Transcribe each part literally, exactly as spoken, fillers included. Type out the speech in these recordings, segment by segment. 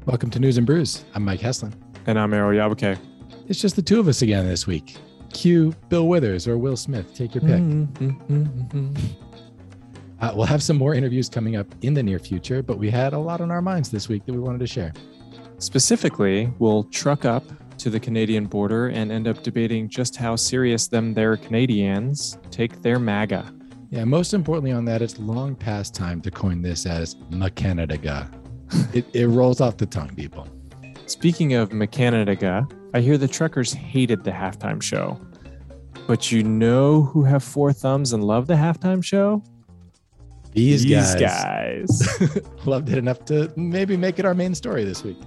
Welcome to News and Brews. I'm Mike Heslin. And I'm Errol Yabuke. It's just the two of us again this week. Cue Bill Withers or Will Smith. Take your pick. Mm-hmm. Uh, we'll have some more interviews coming up in the near future, but we had a lot on our minds this week that we wanted to share. Specifically, we'll truck up to the Canadian border and end up debating just how serious them there Canadians take their MAGA. Yeah, most importantly on that, it's long past time to coin this as McCanadaga. it, it rolls off the tongue, people. Speaking of McCanadaga, I hear the truckers hated the halftime show. But you know who have four thumbs and love the halftime show? These, These guys, guys. Loved it enough to maybe make it our main story this week.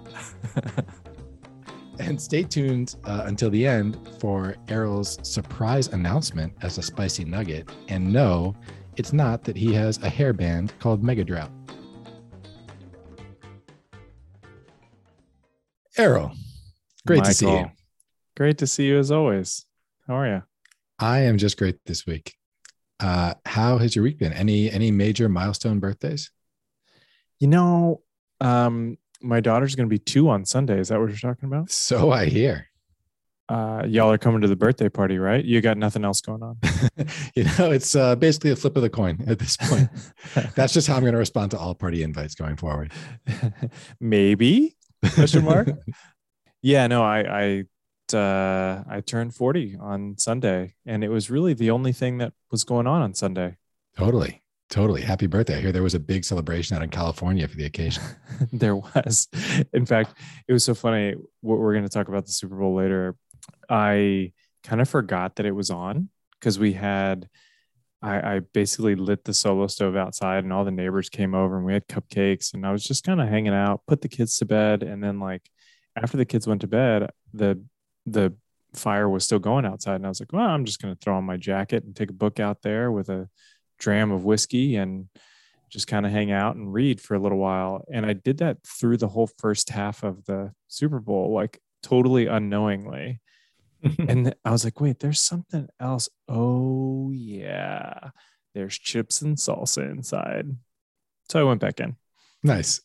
And stay tuned uh, until the end for Errol's surprise announcement as a spicy nugget. And no, it's not that he has a hairband called Mega Drought. Errol, great Michael, to see you. Great to see you as always. How are you? I am just great this week. Uh, how has your week been? Any any major milestone birthdays? You know, um, my daughter's going to be two on Sunday. Is that what you're talking about? So I hear. Uh, y'all are coming to the birthday party, right? You got nothing else going on. You know, it's uh, basically a flip of the coin at this point. That's just how I'm going to respond to all party invites going forward. Maybe? Question mark. Yeah, no, I I uh, I turned forty on Sunday, and it was really the only thing that was going on on Sunday. Totally. Totally. Happy birthday. I hear there was a big celebration out in California for the occasion. There was. In fact, it was so funny. What we're going to talk about the Super Bowl later. I kind of forgot that it was on because we had, I, I basically lit the Solo stove outside and all the neighbors came over and we had cupcakes and I was just kind of hanging out, put the kids to bed. And then like after the kids went to bed, the, the fire was still going outside. And I was like, well, I'm just going to throw on my jacket and take a book out there with a dram of whiskey and just kind of hang out and read for a little while. And I did that through the whole first half of the Super Bowl, like totally unknowingly. And I was like, wait, there's something else. Oh yeah. There's chips and salsa inside. So I went back in. Nice.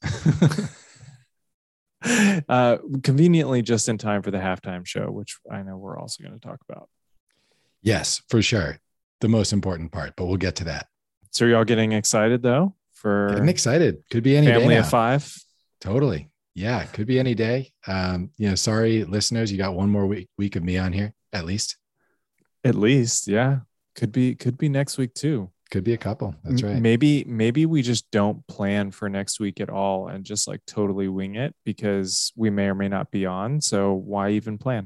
uh, conveniently just in time for the halftime show, which I know we're also going to talk about. Yes, for sure. The most important part, but we'll get to that. So are y'all getting excited though? For Getting excited. Could be any family day now. of five. Totally. Yeah, could be any day. Um, you know, sorry, listeners, you got one more week week of me on here, at least. At least, yeah. Could be, could be next week too. Could be a couple. That's right. Maybe, maybe we just don't plan for next week at all and just like totally wing it because we may or may not be on. So why even plan?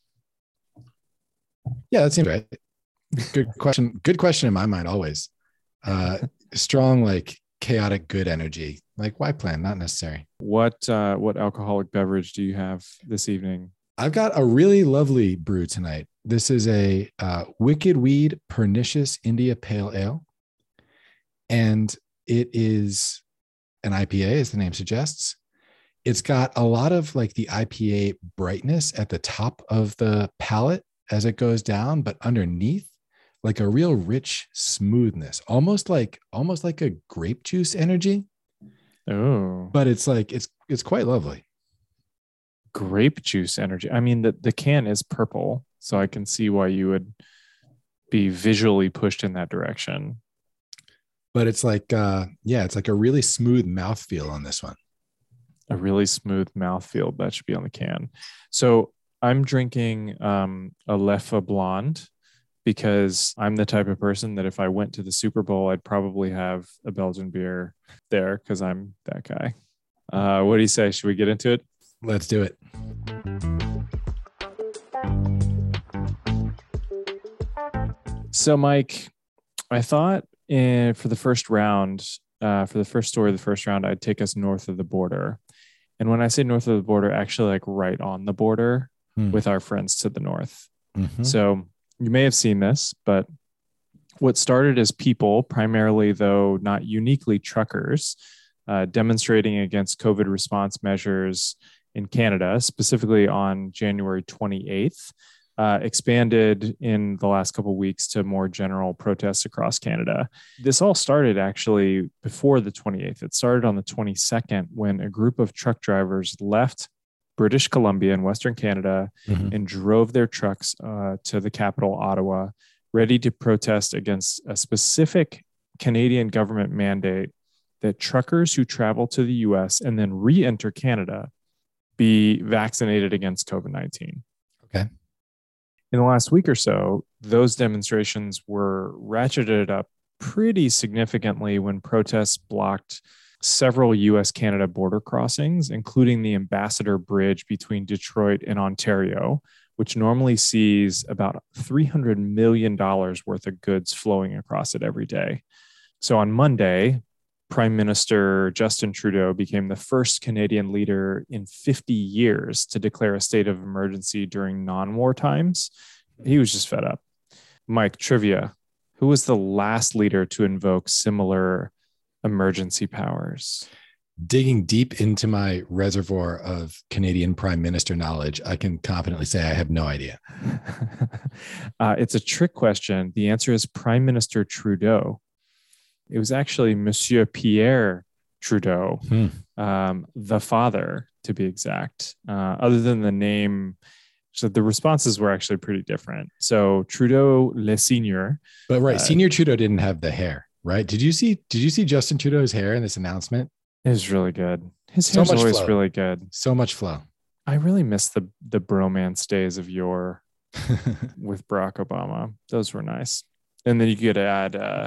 Yeah, that seems right. Good question. Good question in my mind always. Uh, strong, like chaotic, good energy. Like why plan? Not necessary. What uh, what alcoholic beverage do you have this evening? I've got a really lovely brew tonight. This is a uh, Wicked Weed Pernicious India Pale Ale. And it is an I P A, as the name suggests. It's got a lot of like the I P A brightness at the top of the palate as it goes down, but underneath, like a real rich smoothness, almost like almost like a grape juice energy. Oh, But it's like it's it's quite lovely. Grape juice energy. I mean, the, the can is purple, so I can see why you would be visually pushed in that direction. But it's like, uh, yeah, it's like a really smooth mouthfeel on this one. A really smooth mouthfeel. That should be on the can. So I'm drinking um, a Leffe Blonde because I'm the type of person that if I went to the Super Bowl, I'd probably have a Belgian beer there because I'm that guy. Uh, what do you say? Should we get into it? Let's do it. So, Mike, I thought in, for the first round, uh, for the first story of the first round, I'd take us north of the border. And when I say north of the border, actually like right on the border hmm. with our friends to the north. Mm-hmm. So you may have seen this, but what started as people, primarily though not uniquely truckers, uh, demonstrating against COVID response measures in Canada, specifically on January twenty-eighth, uh, expanded in the last couple of weeks to more general protests across Canada. This all started actually before the twenty-eighth. It started on the twenty-second when a group of truck drivers left British Columbia in Western Canada mm-hmm. and drove their trucks uh, to the capital, Ottawa, ready to protest against a specific Canadian government mandate that truckers who travel to the U S and then re-enter Canada be vaccinated against COVID nineteen. Okay. In the last week or so, those demonstrations were ratcheted up pretty significantly when protests blocked several U S Canada border crossings, including the Ambassador Bridge between Detroit and Ontario, which normally sees about three hundred million dollars worth of goods flowing across it every day. So on Monday, Prime Minister Justin Trudeau became the first Canadian leader in fifty years to declare a state of emergency during non-war times. He was just fed up. Mike, trivia. Who was the last leader to invoke similar emergency powers? Digging deep into my reservoir of Canadian Prime Minister knowledge, I can confidently say I have no idea. uh, it's a trick question. The answer is Prime Minister Trudeau. It was actually Monsieur Pierre Trudeau, hmm. um, the father, to be exact. Uh, other than the name, so the responses were actually pretty different. So Trudeau Le Senior. But right, uh, Senior Trudeau didn't have the hair, right? Did you see? Did you see Justin Trudeau's hair in this announcement? It was really good. His hair's so always flow. really good. So much flow. I really miss the the bromance days of yore with Barack Obama. Those were nice. And then you could add uh,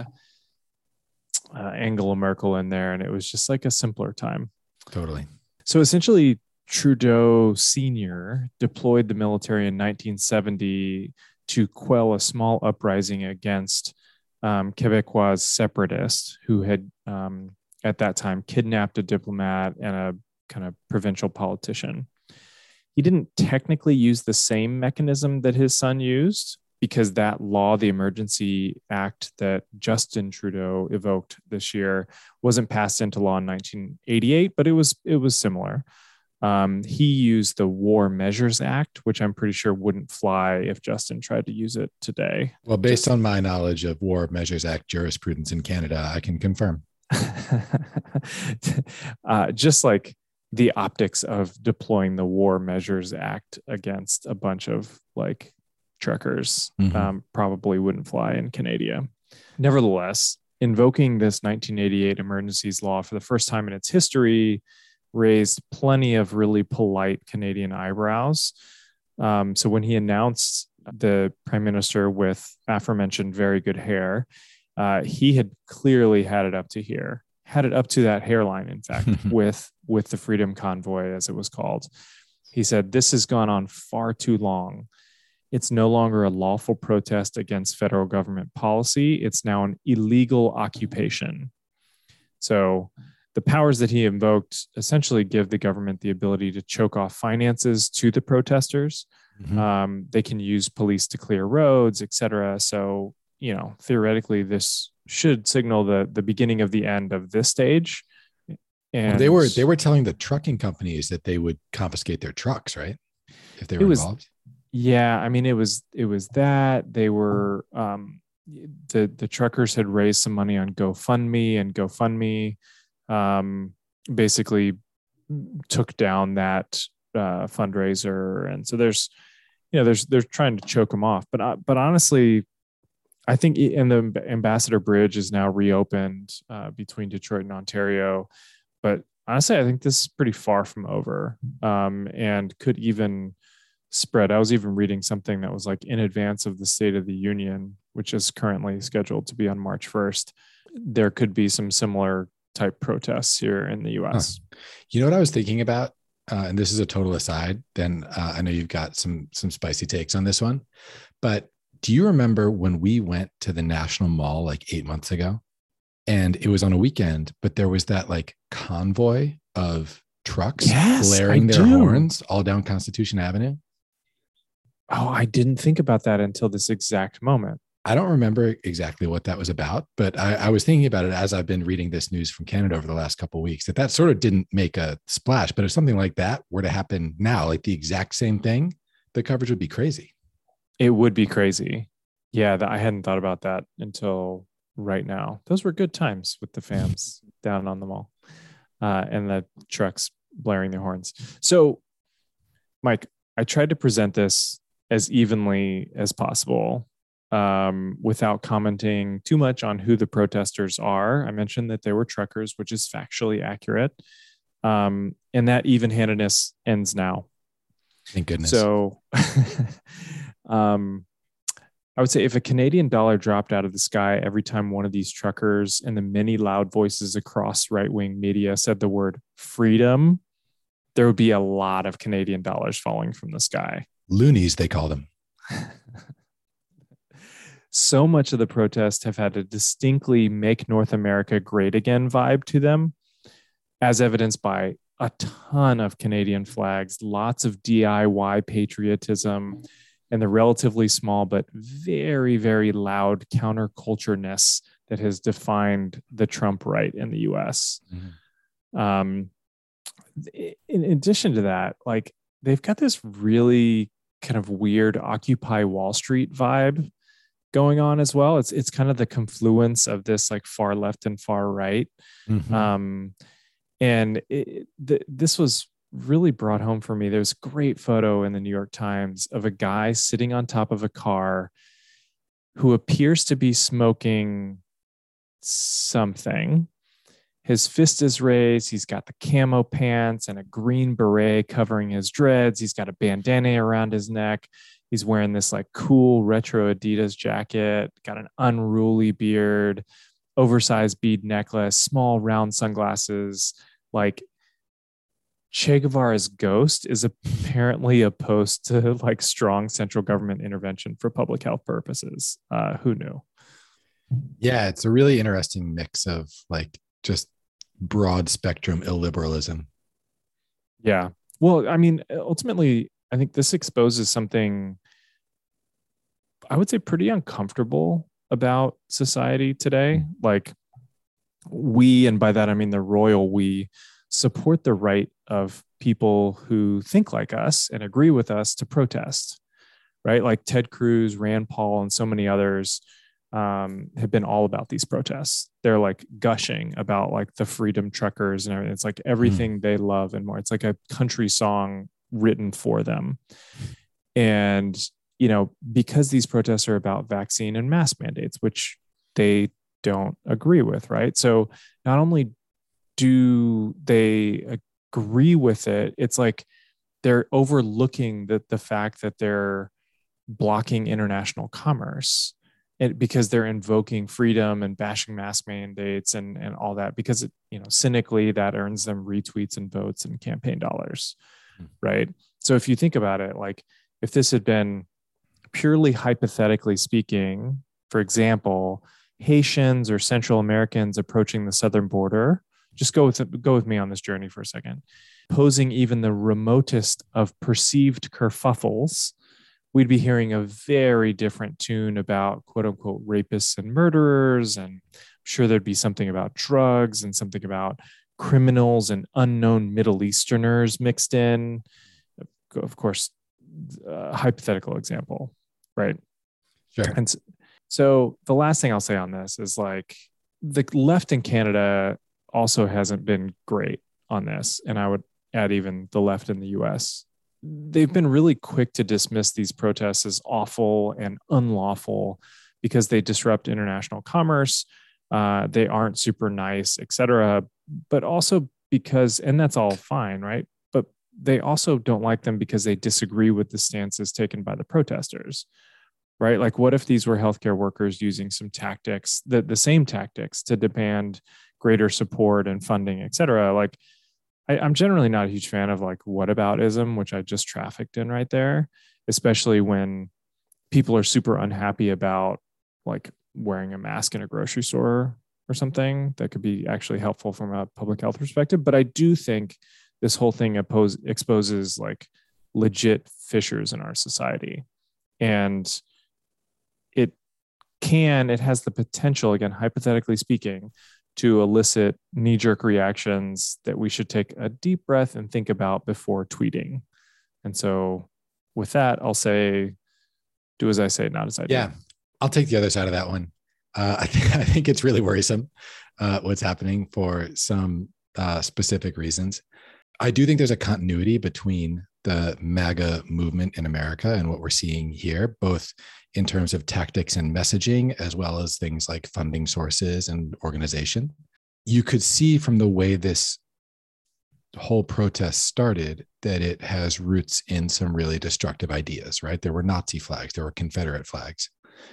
uh, Angela Merkel in there, and it was just like a simpler time. Totally. So essentially, Trudeau Senior deployed the military in nineteen seventy to quell a small uprising against um, Quebecois separatists who had, um, at that time, kidnapped a diplomat and a kind of provincial politician. He didn't technically use the same mechanism that his son used, because that law, the Emergency Act that Justin Trudeau evoked this year, wasn't passed into law in nineteen eighty-eight, but it was it was similar. Um, he used the War Measures Act, which I'm pretty sure wouldn't fly if Justin tried to use it today. Well, based Just, on my knowledge of War Measures Act jurisprudence in Canada, I can confirm. uh, just like the optics of deploying the War Measures Act against a bunch of like truckers mm-hmm. um, probably wouldn't fly in Canada. Nevertheless, invoking this nineteen eighty-eight emergencies law for the first time in its history raised plenty of really polite Canadian eyebrows. Um, so when he announced the prime minister with aforementioned very good hair, uh, he had clearly had it up to here, had it up to that hairline, in fact, with, with the Freedom Convoy, as it was called. He said, "This has gone on far too long. It's no longer a lawful protest against federal government policy. It's now an illegal occupation." So the powers that he invoked essentially give the government the ability to choke off finances to the protesters. Mm-hmm. Um, they can use police to clear roads, et cetera. So, you know, theoretically, this should signal the the beginning of the end of this stage. And well, they were they were telling the trucking companies that they would confiscate their trucks, right? If they were was, involved. Yeah, I mean, it was it was that they were um, the the truckers had raised some money on GoFundMe, and GoFundMe um, basically took down that uh, fundraiser, and so there's you know there's they're trying to choke them off, but uh, but honestly, I think and the Ambassador Bridge is now reopened uh, between Detroit and Ontario, but honestly, I think this is pretty far from over, um, and could even spread. I was even reading something that was like in advance of the State of the Union, which is currently scheduled to be on March first. There could be some similar type protests here in the U S. Huh. You know what I was thinking about? Uh, and this is a total aside. Then uh, I know you've got some some spicy takes on this one, but do you remember when we went to the National Mall like eight months ago, and it was on a weekend, but there was that like convoy of trucks yes, blaring I their do. horns all down Constitution Avenue? Oh, I didn't think about that until this exact moment. I don't remember exactly what that was about, but I, I was thinking about it as I've been reading this news from Canada over the last couple of weeks, that that sort of didn't make a splash. But if something like that were to happen now, like the exact same thing, the coverage would be crazy. It would be crazy. Yeah, that, I hadn't thought about that until right now. Those were good times with the fans down on the mall, uh, and the trucks blaring their horns. So, Mike, I tried to present this as evenly as possible, um, without commenting too much on who the protesters are. I mentioned that they were truckers, which is factually accurate. Um, and that even-handedness ends now. Thank goodness. So, um, I would say if a Canadian dollar dropped out of the sky every time one of these truckers and the many loud voices across right-wing media said the word freedom, there would be a lot of Canadian dollars falling from the sky. Loonies, they call them. So much of the protest have had a distinctly make North America great again vibe to them, as evidenced by a ton of Canadian flags, lots of D I Y patriotism, and the relatively small but very, very loud countercultureness that has defined the Trump right in the U S. Mm-hmm. Um, in addition to that, like they've got this really kind of weird Occupy Wall Street vibe going on as well. It's it's kind of the confluence of this like far left and far right. Mm-hmm. Um, and it, th- this was really brought home for me. There's a great photo in the New York Times of a guy sitting on top of a car who appears to be smoking something. His fist is raised. He's got the camo pants and a green beret covering his dreads. He's got a bandana around his neck. He's wearing this like cool retro Adidas jacket, got an unruly beard, oversized bead necklace, small round sunglasses. Like Che Guevara's ghost is apparently opposed to like strong central government intervention for public health purposes. Uh, who knew? Yeah, it's a really interesting mix of like just broad spectrum illiberalism. Yeah. Well, I mean, ultimately, I think this exposes something I would say pretty uncomfortable about society today. Like we, and by that I mean the royal we, support the right of people who think like us and agree with us to protest, right? Like Ted Cruz, Rand Paul, and so many others um, have been all about these protests. They're like gushing about like the freedom truckers and everything. It's like everything mm. they love and more. It's like a country song written for them. And, you know, because these protests are about vaccine and mask mandates, which they don't agree with, right? So not only do they agree with it, it's like they're overlooking the, the fact that they're blocking international commerce it, because they're invoking freedom and bashing mask mandates and, and all that, because, it, you know, cynically that earns them retweets and votes and campaign dollars, mm. right? So if you think about it, like if this had been purely hypothetically speaking, for example, Haitians or Central Americans approaching the southern border, just go with go with me on this journey for a second, posing even the remotest of perceived kerfuffles, we'd be hearing a very different tune about quote unquote rapists and murderers. And I'm sure there'd be something about drugs and something about criminals and unknown Middle Easterners mixed in. Of course, a hypothetical example, right? Sure. And so the last thing I'll say on this is like the left in Canada also hasn't been great on this. And I would add even the left in the U S. They've been really quick to dismiss these protests as awful and unlawful because they disrupt international commerce. Uh, they aren't super nice, et cetera. But also because, and that's all fine, right? But they also don't like them because they disagree with the stances taken by the protesters, right? Like what if these were healthcare workers using some tactics, the, the same tactics to demand greater support and funding, et cetera? Like I, I'm generally not a huge fan of like whataboutism, which I just trafficked in right there, especially when people are super unhappy about like wearing a mask in a grocery store or something that could be actually helpful from a public health perspective. But I do think this whole thing oppose, exposes like legit fissures in our society. And it can, it has the potential, again, hypothetically speaking, to elicit knee-jerk reactions that we should take a deep breath and think about before tweeting. And so with that, I'll say Do as I say, not as I do. Yeah, I'll take the other side of that one. Uh, I, th- I think it's really worrisome uh, what's happening for some uh, specific reasons. I do think there's a continuity between the MAGA movement in America and what we're seeing here, both in terms of tactics and messaging, as well as things like funding sources and organization. You could see from the way this whole protest started that it has roots in some really destructive ideas, right? There were Nazi flags, there were Confederate flags.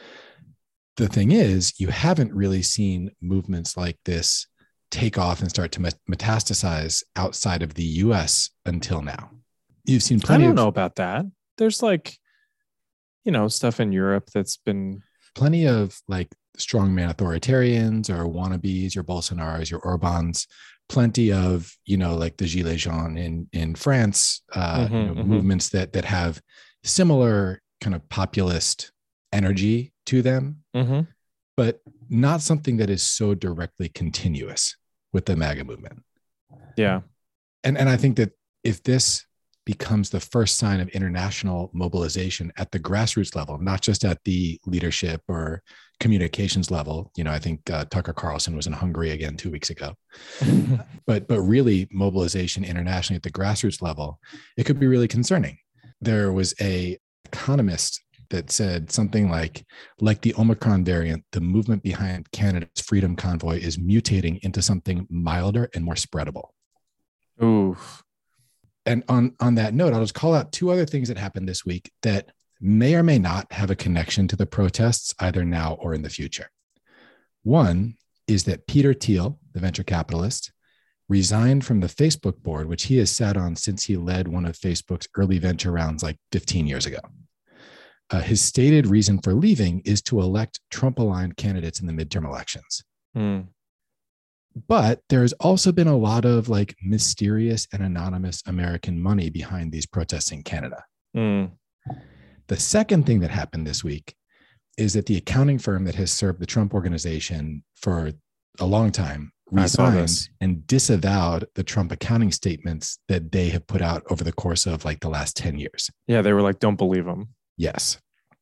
The thing is, you haven't really seen movements like this take off and start to metastasize outside of the U S until now. You've seen plenty I don't of, know about that. There's like, you know, stuff in Europe that's been plenty of like strongman authoritarians or wannabes, your Bolsonaros, your Orbans, plenty of, you know, like the Gilets jaunes in, in France, uh, mm-hmm, you know, mm-hmm. movements that, that have similar kind of populist energy to them, mm-hmm. but not something that is so directly continuous with the MAGA movement. Yeah. And, and I think that if this becomes the first sign of international mobilization at the grassroots level, not just at the leadership or communications level, you know, I think uh, Tucker Carlson was in Hungary again two weeks ago, but, but really mobilization internationally at the grassroots level, it could be really concerning. There was a economist that said something like, like the Omicron variant, the movement behind Canada's Freedom Convoy is mutating into something milder and more spreadable. Oof. And on, on that note, I'll just call out two other things that happened this week that may or may not have a connection to the protests either now or in the future. One is that Peter Thiel, the venture capitalist, resigned from the Facebook board, which he has sat on since he led one of Facebook's early venture rounds like fifteen years ago. Uh, his stated reason for leaving is to elect Trump-aligned candidates in the midterm elections. Mm. But there's also been a lot of like mysterious and anonymous American money behind these protests in Canada. Mm. The second thing that happened this week is that the accounting firm that has served the Trump organization for a long time resigned and disavowed the Trump accounting statements that they have put out over the course of like the last ten years. Yeah, they were like, don't believe them. Yes.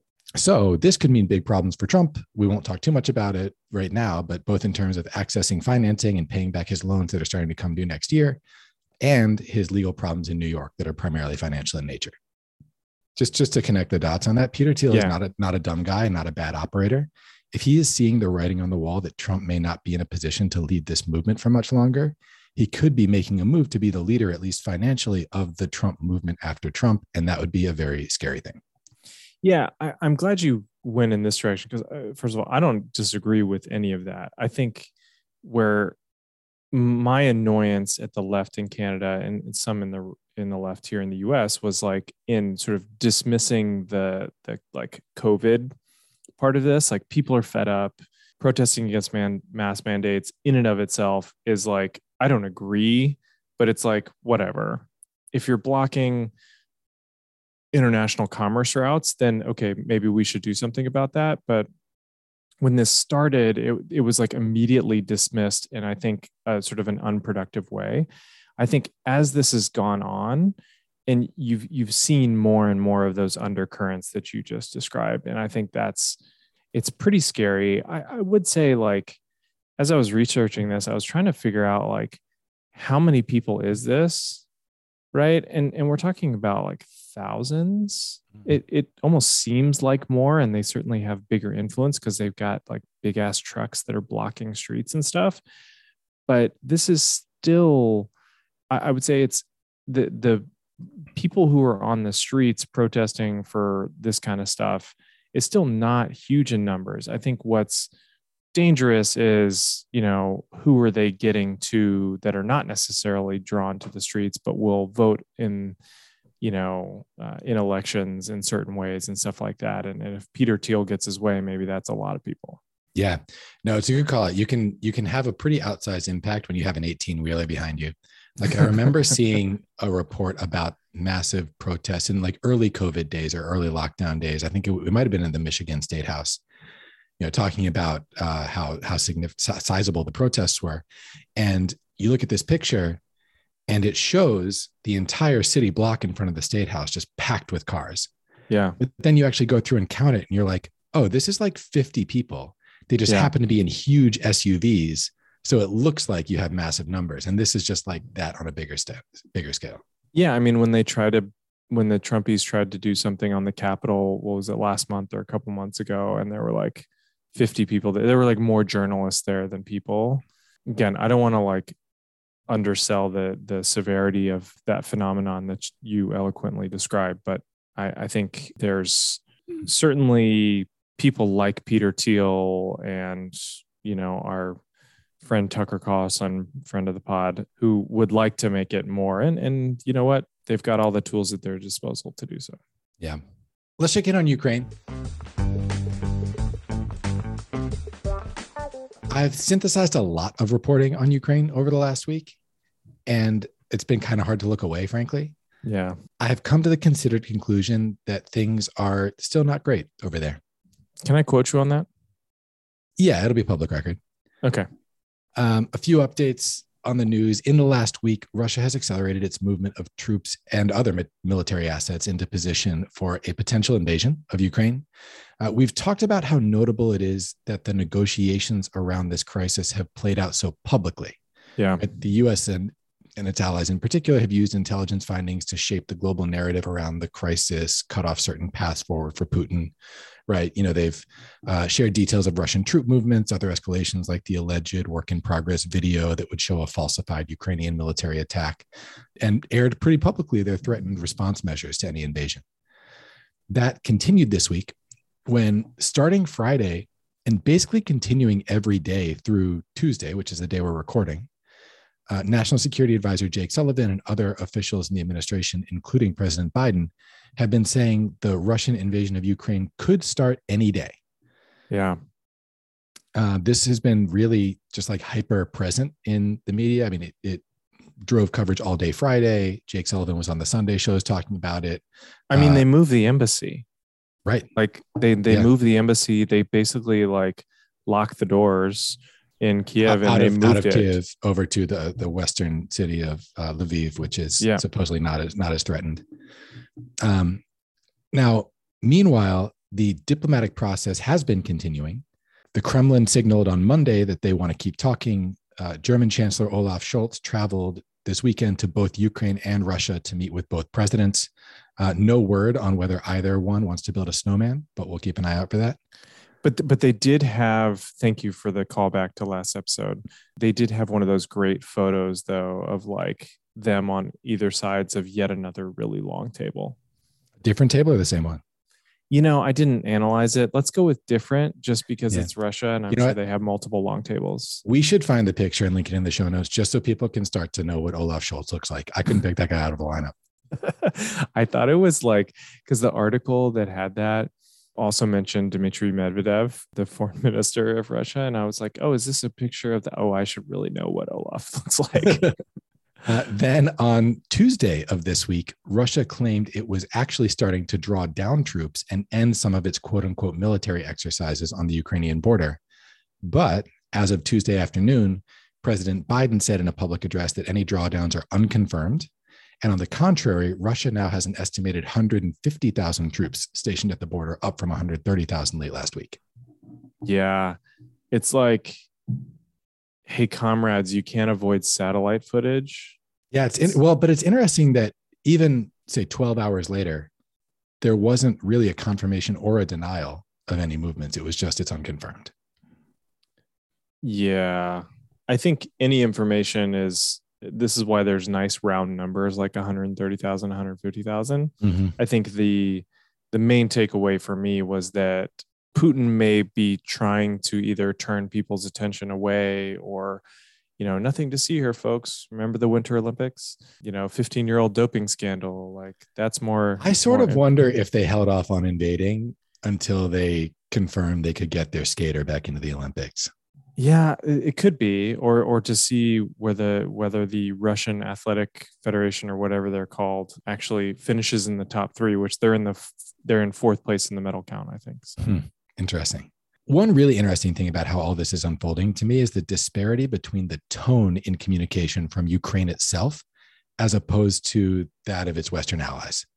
So this could mean big problems for Trump. We won't talk too much about it right now, but both in terms of accessing financing and paying back his loans that are starting to come due next year, and his legal problems in New York that are primarily financial in nature. Just, just to connect the dots on that, Peter Thiel yeah. is not a, not a dumb guy, not a bad operator. If he is seeing the writing on the wall that Trump may not be in a position to lead this movement for much longer, he could be making a move to be the leader, at least financially, of the Trump movement after Trump. And that would be a very scary thing. Yeah, I, I'm glad you went in this direction because, uh, first of all, I don't disagree with any of that. I think where my annoyance at the left in Canada and some in the in the left here in the U S was like in sort of dismissing the the like COVID part of this. Like people are fed up. Protesting against man mass mandates in and of itself is like, I don't agree, but it's like whatever. If you're blocking international commerce routes, then okay, maybe we should do something about that. But when this started, it, it was like immediately dismissed in, I think, uh, sort of an unproductive way. I think as this has gone on, and you've you've seen more and more of those undercurrents that you just described, and I think that's it's pretty scary. I, I would say, like, as I was researching this, I was trying to figure out like how many people is this, right? And and we're talking about like thousands. It it almost seems like more, and they certainly have bigger influence because they've got like big ass trucks that are blocking streets and stuff. But this is still, I, I would say, it's the the people who are on the streets protesting for this kind of stuff is still not huge in numbers. I think what's dangerous is, you know, who are they getting to that are not necessarily drawn to the streets, but will vote in, you know, uh, in elections in certain ways and stuff like that. And, and if Peter Thiel gets his way, maybe that's a lot of people. Yeah, no, it's a good call. You can, you can have a pretty outsized impact when you have an eighteen wheeler behind you. Like I remember seeing a report about massive protests in like early COVID days or early lockdown days. I think it, it might've been in the Michigan State House, you know, talking about uh, how, how significant, sizable the protests were. And you look at this picture and it shows the entire city block in front of the State House just packed with cars. Yeah. But then you actually go through and count it and you're like, oh, this is like fifty people. They just Yeah. happen to be in huge S U Vs. So it looks like you have massive numbers. And this is just like that on a bigger step, bigger scale. Yeah. I mean, when they try to, when the Trumpies tried to do something on the Capitol, what was it, last month or a couple months ago? And there were like fifty people there. There were like more journalists there than people. Again, I don't want to like undersell the the severity of that phenomenon that you eloquently described, but I, I think there's certainly people like Peter Thiel and, you know, our friend Tucker Carlson, friend of the pod, who would like to make it more. And, and you know what? They've got all the tools at their disposal to do so. Yeah. Let's check in on Ukraine. I've synthesized a lot of reporting on Ukraine over the last week, and it's been kind of hard to look away, frankly. Yeah. I have come to the considered conclusion that things are still not great over there. Can I quote you on that? Yeah, it'll be public record. Okay. Um, a few updates on the news. In the last week, Russia has accelerated its movement of troops and other mi- military assets into position for a potential invasion of Ukraine. Uh, we've talked about how notable it is that the negotiations around this crisis have played out so publicly. Yeah. The U S and, and its allies in particular have used intelligence findings to shape the global narrative around the crisis, cut off certain paths forward for Putin. Right. You know, they've uh, shared details of Russian troop movements, other escalations like the alleged work in progress video that would show a falsified Ukrainian military attack, and aired pretty publicly their threatened response measures to any invasion. That continued this week when, starting Friday and basically continuing every day through Tuesday, which is the day we're recording, uh, National Security Advisor Jake Sullivan and other officials in the administration, including President Biden, have been saying the Russian invasion of Ukraine could start any day. Yeah. Uh, this has been really just like hyper present in the media. I mean, it, it drove coverage all day Friday. Jake Sullivan was on the Sunday shows talking about it. I mean, uh, they moved the embassy. Right. Like they, they Yeah. moved the embassy. They basically like locked the doors in Kiev, out and they of, moved out of it. Kiev over to the, the western city of uh, Lviv, which is Yeah. supposedly not as, not as threatened. Um, now, meanwhile, the diplomatic process has been continuing. The Kremlin signaled on Monday that they want to keep talking. Uh, German Chancellor Olaf Scholz traveled this weekend to both Ukraine and Russia to meet with both presidents. Uh, no word on whether either one wants to build a snowman, but we'll keep an eye out for that. But but they did have, thank you for the callback to last episode. They did have one of those great photos, though, of like them on either sides of yet another really long table. Different table or the same one? You know, I didn't analyze it. Let's go with different just because Yeah. it's Russia and I'm You know sure what? they have multiple long tables. We should find the picture and link it in the show notes just so people can start to know what Olaf Scholz looks like. I couldn't pick that guy out of the lineup. I thought it was like, because the article that had that also mentioned Dmitry Medvedev, the foreign minister of Russia. And I was like, oh, is this a picture of the, oh, I should really know what Olaf looks like. Uh, then on Tuesday of this week, Russia claimed it was actually starting to draw down troops and end some of its quote unquote military exercises on the Ukrainian border. But as of Tuesday afternoon, President Biden said in a public address that any drawdowns are unconfirmed. And on the contrary, Russia now has an estimated one hundred fifty thousand troops stationed at the border, up from one hundred thirty thousand late last week. Yeah. It's like, hey, comrades, you can't avoid satellite footage. Yeah, it's in, well, but it's interesting that even say twelve hours later, there wasn't really a confirmation or a denial of any movements. It was just it's unconfirmed. Yeah. I think any information is, this is why there's nice round numbers like one hundred thirty thousand, one hundred fifty thousand. Mm-hmm. I think the the main takeaway for me was that Putin may be trying to either turn people's attention away or, you know, nothing to see here, folks. Remember the Winter Olympics? You know, fifteen-year-old doping scandal. Like that's more. I sort more of wonder if they held off on invading until they confirmed they could get their skater back into the Olympics. Yeah, it it could be, or or to see whether whether the Russian Athletic Federation or whatever they're called actually finishes in the top three, which they're in the f- they're in fourth place in the medal count, I think. So. Hmm. Interesting. One really interesting thing about how all this is unfolding to me is the disparity between the tone in communication from Ukraine itself as opposed to that of its Western allies.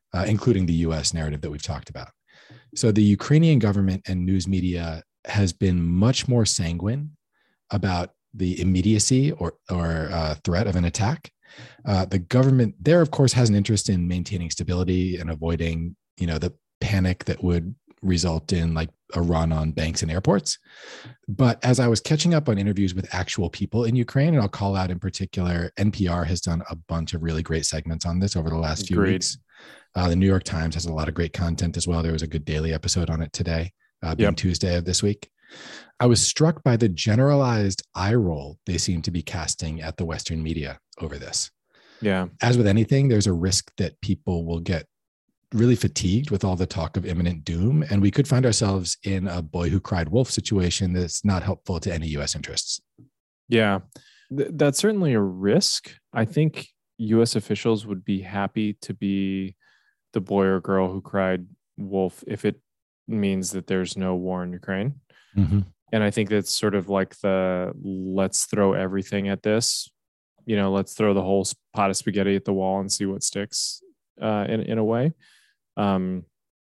uh, including the U S narrative that we've talked about. So the Ukrainian government and news media has been much more sanguine about the immediacy or, or uh, threat of an attack. Uh, the government there, of course, has an interest in maintaining stability and avoiding, you know, the panic that would result in like a run on banks and airports. But as I was catching up on interviews with actual people in Ukraine, and I'll call out in particular, N P R has done a bunch of really great segments on this over the last few Agreed. weeks. Uh, the New York Times has a lot of great content as well. There was a good daily episode on it today, uh, being yep. Tuesday of this week. I was struck by the generalized eye roll they seem to be casting at the Western media over this. Yeah. As with anything, there's a risk that people will get really fatigued with all the talk of imminent doom, and we could find ourselves in a boy who cried wolf situation that's not helpful to any U S interests. Yeah, Th- that's certainly a risk. I think U S officials would be happy to be the boy or girl who cried wolf if it means that there's no war in Ukraine. Mm-hmm. And I think that's sort of like the let's throw everything at this, you know, let's throw the whole pot of spaghetti at the wall and see what sticks uh, in, in a way. Um,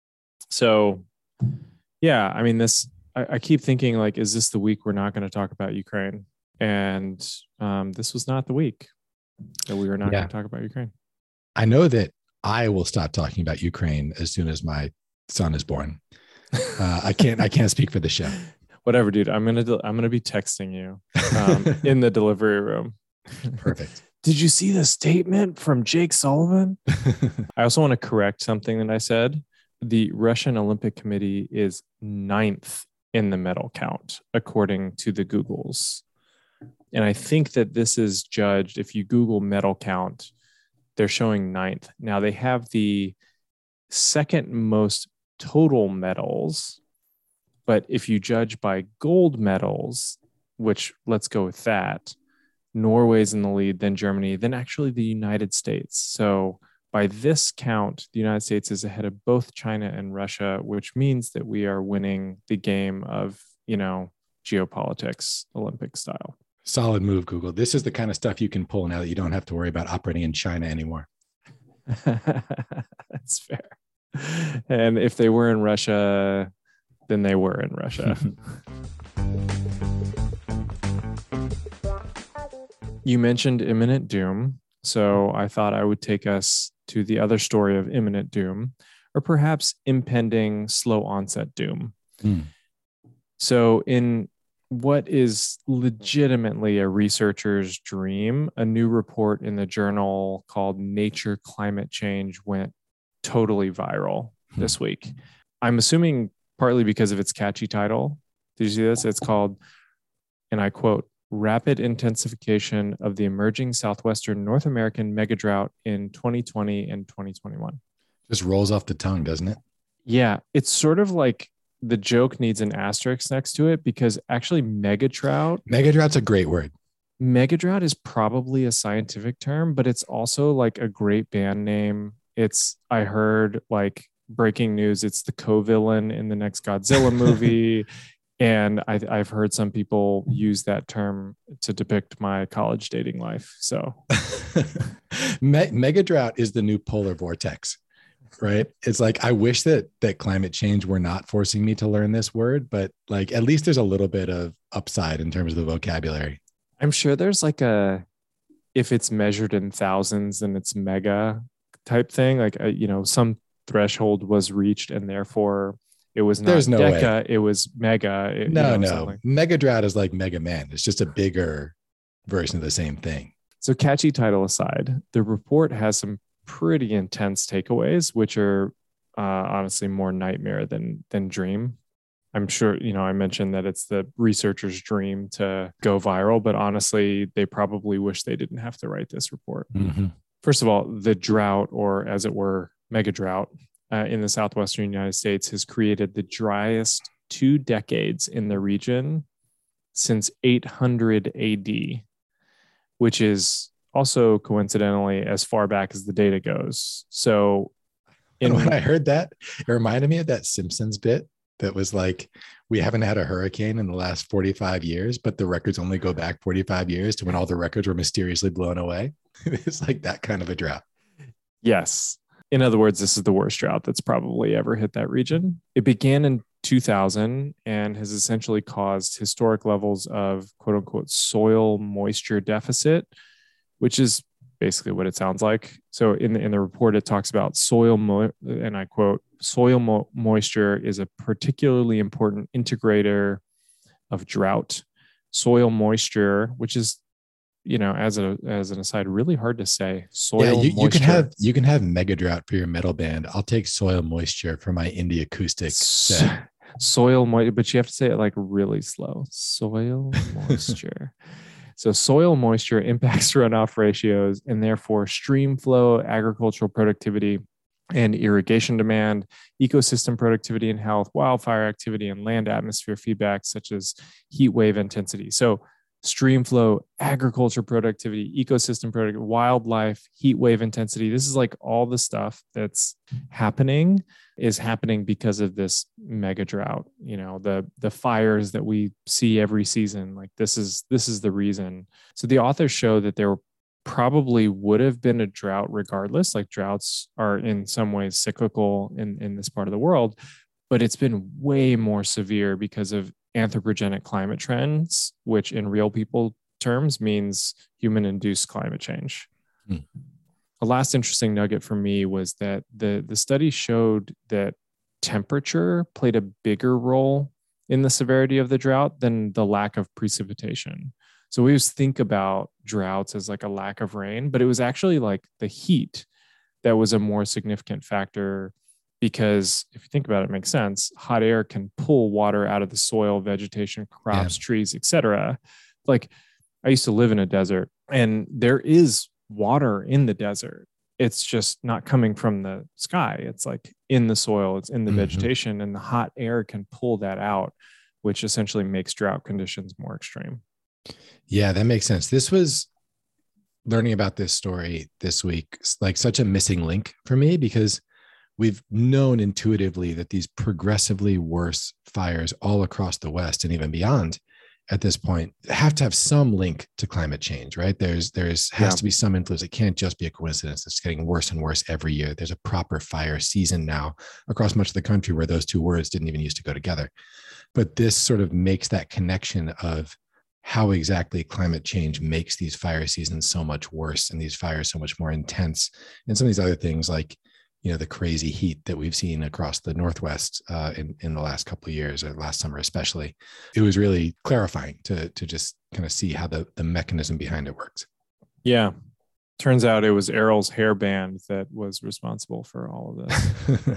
so yeah, I mean, this, I, I keep thinking like, is this the week we're not going to talk about Ukraine? And um, this was not the week that we were not yeah. going to talk about Ukraine. I know that I will stop talking about Ukraine as soon as my son is born. Uh, I can't, I can't speak for the show. Whatever, dude. I'm going to, I'm going to be texting you um, in the delivery room. Perfect. Did you see the statement from Jake Sullivan? I also want to correct something that I said. The Russian Olympic Committee is ninth in the medal count, according to the Googles. And I think that this is judged, if you Google medal count, they're showing ninth. Now they have the second most total medals, but if you judge by gold medals, which let's go with that, Norway's in the lead, then Germany, then actually the United States. So by this count, the United States is ahead of both China and Russia, which means that we are winning the game of, you know, geopolitics, Olympic style. Solid move, Google. This is the kind of stuff you can pull now that you don't have to worry about operating in China anymore. That's fair. And if they were in Russia, then they were in Russia. You mentioned imminent doom, so I thought I would take us to the other story of imminent doom, or perhaps impending slow onset doom. Mm. So in what is legitimately a researcher's dream, a new report in the journal called Nature Climate Change went totally viral mm. this week. I'm assuming partly because of its catchy title. Did you see this? It's called, and I quote, Rapid Intensification of the Emerging Southwestern North American Megadrought in twenty twenty and twenty twenty-one. Just rolls off the tongue, doesn't it? Yeah, it's sort of like the joke needs an asterisk next to it because actually megadrought. Megadrought's a great word. Megadrought is probably a scientific term, but it's also like a great band name. It's, I heard like breaking news, it's the co-villain in the next Godzilla movie. And I, I've heard some people use that term to depict my college dating life. So Me- Megadrought is the new polar vortex, right? It's like, I wish that that climate change were not forcing me to learn this word, but like, at least there's a little bit of upside in terms of the vocabulary. I'm sure there's like a, if it's measured in thousands, then it's mega type thing. Like, a, you know, some threshold was reached and therefore it was not There's no Deca, way. It was Mega. It, no, you know, no. something. Mega Drought is like Mega Man. It's just a bigger version of the same thing. So catchy title aside, the report has some pretty intense takeaways, which are uh, honestly more nightmare than than dream. I'm sure, you know, I mentioned that it's the researcher's dream to go viral, but honestly, they probably wish they didn't have to write this report. Mm-hmm. First of all, the drought, or as it were, mega drought, Uh, in the southwestern United States has created the driest two decades in the region since eight hundred A D, which is also coincidentally as far back as the data goes. So in- when I heard that, it reminded me of that Simpsons bit that was like, we haven't had a hurricane in the last forty-five years, but the records only go back forty-five years to when all the records were mysteriously blown away. It's like that kind of a drought. Yes. In other words, this is the worst drought that's probably ever hit that region. It began in two thousand and has essentially caused historic levels of quote unquote soil moisture deficit, which is basically what it sounds like. So in the, in the report, it talks about soil, mo- and I quote, soil mo- moisture is a particularly important integrator of drought. Soil moisture, which is, you know, as a as an aside, really hard to say. Soil yeah, you, moisture. you can have you can have mega drought for your metal band. I'll take soil moisture for my indie acoustic set. Soil moisture, but you have to say it like really slow. Soil moisture. So soil moisture impacts runoff ratios and therefore stream flow, agricultural productivity, and irrigation demand, ecosystem productivity and health, wildfire activity, and land atmosphere feedback, such as heat wave intensity. So stream flow, agriculture productivity, ecosystem productivity, wildlife, heat wave intensity. This is like all the stuff that's happening is happening because of this mega drought. You know, the the fires that we see every season, like this is this is the reason. So the authors show that there probably would have been a drought regardless. Like droughts are in some ways cyclical in, in this part of the world, but it's been way more severe because of anthropogenic climate trends, which in real people terms means human-induced climate change. Hmm. The last interesting nugget for me was that the, the study showed that temperature played a bigger role in the severity of the drought than the lack of precipitation. So we always think about droughts as like a lack of rain, but it was actually like the heat that was a more significant factor, because if you think about it, it makes sense. Hot air can pull water out of the soil, vegetation, crops, yeah. trees, et cetera. Like I used to live in a desert, and there is water in the desert. It's just not coming from the sky. It's like in the soil, it's in the mm-hmm. vegetation, and the hot air can pull that out, which essentially makes drought conditions more extreme. Yeah, that makes sense. This was learning about this story this week, like such a missing link for me, because we've known intuitively that these progressively worse fires all across the West and even beyond at this point have to have some link to climate change, right? There's, there's has yeah. to be some influence. It can't just be a coincidence. It's getting worse and worse every year. There's a proper fire season now across much of the country where those two words didn't even used to go together. But this sort of makes that connection of how exactly climate change makes these fire seasons so much worse and these fires so much more intense. And some of these other things like, you know, the crazy heat that we've seen across the Northwest uh, in, in the last couple of years, or last summer especially. It was really clarifying to, to just kind of see how the, the mechanism behind it works. Yeah. Turns out it was Errol's hairband that was responsible for all of this.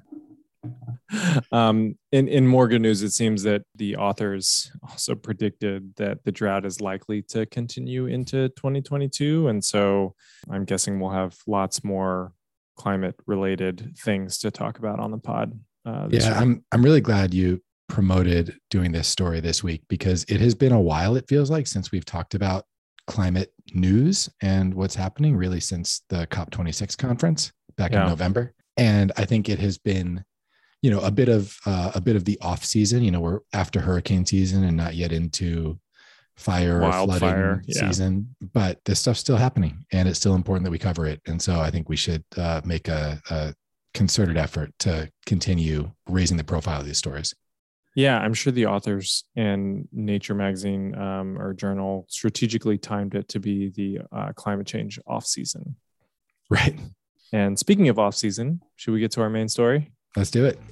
um, in, in more good news, it seems that the authors also predicted that the drought is likely to continue into twenty twenty-two. And so I'm guessing we'll have lots more climate related things to talk about on the pod. Uh, yeah, year. I'm I'm really glad you promoted doing this story this week, because it has been a while, it feels like, since we've talked about climate news and what's happening, really since the COP twenty-six conference back yeah. in November. And I think it has been, you know, a bit of uh, a bit of the off season. You know, we're after hurricane season and not yet into fire or flooding yeah. season, but this stuff's still happening, and it's still important that we cover it. And so I think we should uh, make a, a concerted effort to continue raising the profile of these stories. Yeah, I'm sure the authors and Nature magazine um, or journal strategically timed it to be the uh, climate change off season. Right. And speaking of off season, should we get to our main story? Let's do it.